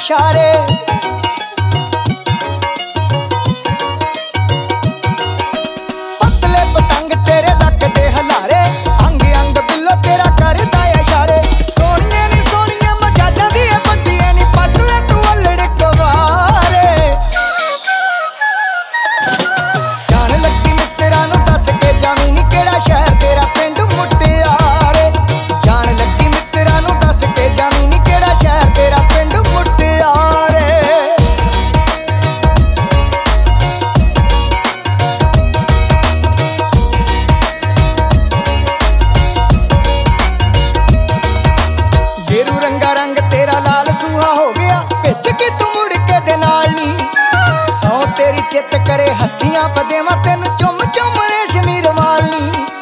इशारे। पतले पतंग तेरे लगदे हलारे, अंग अंग बिल्लो तेरा करदा इशारे। सोनिए नी सोनिए मजाजा दी बंदिए नी पतले तू अल्लड़ कवारे। जान लगी मित्रा नू दस के जावी नी केड़ा शहर तेरा पिंड मुटियारे। जान लगी मित्रा नू दस के जावी नी केड़ा शहर तेरा पिंड मुटियारे। गेरू रंगा रंग तेरा लाल सूहा हो गया, भिज के तू मुड़ के दे नाल नी। सौ तेरी चित करे हत्थियां पदेवा तेन चुम चुम रेशमी रवालनी।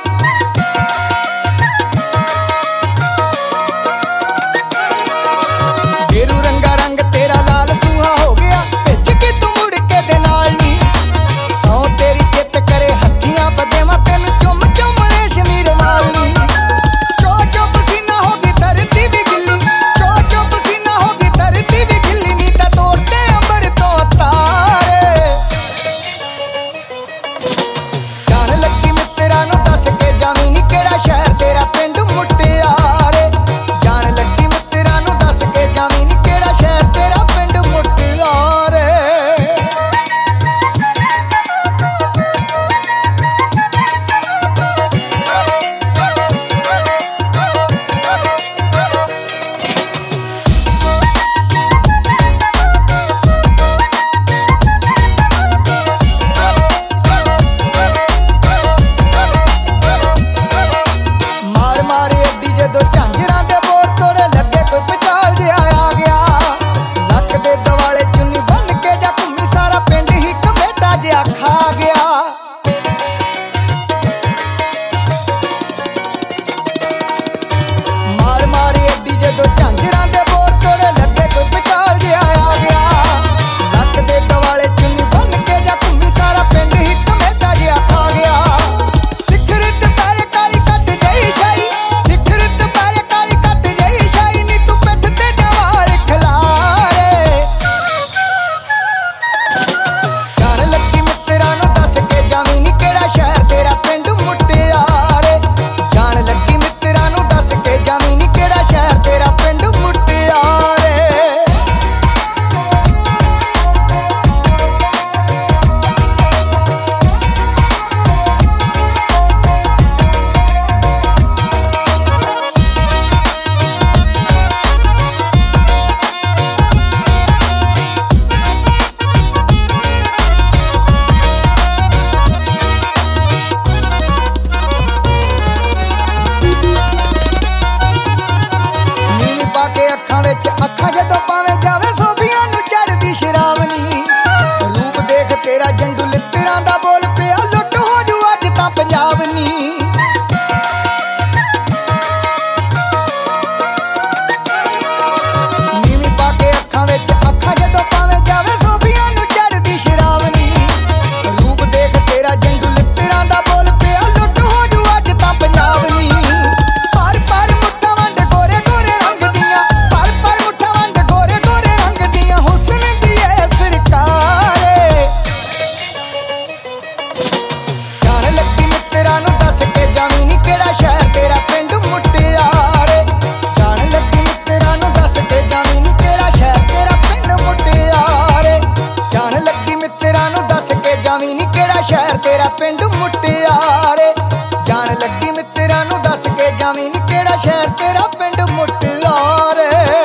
गेरू रंगा रंग तेरा लाल सूहा हो गया, भिज के तू मुड़ के दे नाल नी। सौ तेरी चित करे हत्थियां पदेवा तेन चुम चुम रेशमी रवालनी। चो चो पसीना होगी धरती भी गिल्ली, चो चो पसीना होगी धरती भी गिल्ली। नी ता तोड़ते अंबर तो तारे। जान लगी मित्रा नू दस के जावी नी केड़ा शहर तेरा पिंड मुटियारे। जान लगी मित्रा नू दस के जावी नी केड़ा शहर तेरा पिंड मुटियारे। मार मारे अड्डी जदों झांजरां दे बोर तोड़े लगे कोई पचाल जिहा आ गया। नक दे दवाले चुन्नी बन के जा घुम्मी सारा पिंड ही कमेटा जिहा खा गया। मार मारे अड्डी जदों झांजरां दे बोर तोड़े लगे कोई पचाल जिहा आ गया। नक दे दवाले चुन्नी बन के जा घुम्मी सारा पिंड ही कमेटा जिहा खा गया। सिखरत पैरे काली कट गई छाई, सिखरत पैरे काली कट गई छाई। नी तू पिठ ते जवार खिलारे। जान लगी मित्रा नू दस के जावी नी केड़ा शहर तेरा पिंड मुटियारे। जान लगी मित्रा नू दस के जावी नी केड़ा शहर तेरा पिंड मुटियारे। नीवी पा के अखां विच अखां जदों पावे जावे सोभियां नू चढ़दी शरावनी। रूप देख तेरा जंडू लित्तरां दा बोल पिया लुੱਟ हो जू अज तां पंजाब नी। नीवी पा के अखां विच अखां जदों पावे जावे सोभियां नू चढ़दी शरावनी। रूप देख तेरा जंडू लित्तरां दा बोल पिया लुੱਟ हो जू अज तां पंजाब नी। पर पर मुट्ठा वंड गोरे गोरे रंग दियां, पर पर मुट्ठा वंड गोरे गोरे रंग दियां। हुस्न दी ऐ सरकारे। जान लगी मित्रा नू दस के जावी नी केड़ा शहर तेरा पिंड मुटियारे। जान लगी मित्रा नू दस के जावी नी केड़ा शहर तेरा पिंड मुटियारे। जान लगी मित्रा नू दस के जावी नी केड़ा शहर तेरा पिंड मुटियारे। जान लगी मित्रा नू दस के जावी नी केड़ा शहर तेरा पिंड मुटियारे।